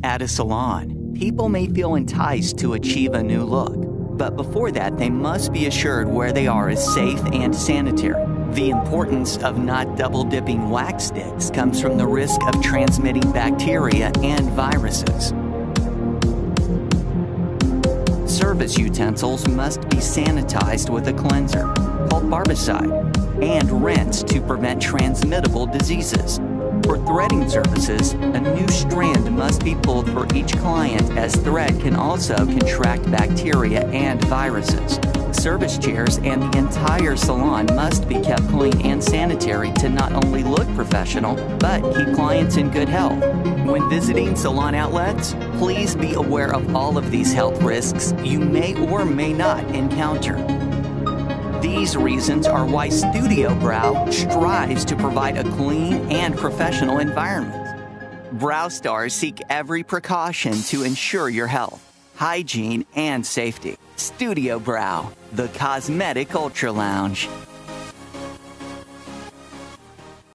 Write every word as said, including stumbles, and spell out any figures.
At a salon, people may feel enticed to achieve a new look, but before that, they must be assured where they are is safe and sanitary. The importance of not double-dipping wax sticks comes from the risk of transmitting bacteria and viruses. Service utensils must be sanitized with a cleanser called barbicide and rinsed to prevent transmittable diseases. For threading services, a new strand must be pulled for each client, as thread can also contract bacteria and viruses. Service chairs and the entire salon must be kept clean and sanitary to not only look professional, but keep clients in good health. When visiting salon outlets, please be aware of all of these health risks you may or may not encounter. These reasons are why Studio Brow strives to provide a clean and professional environment. Brow Stars seek every precaution to ensure your health, hygiene, and safety. Studio Brow, the Cosmetic Ultra Lounge.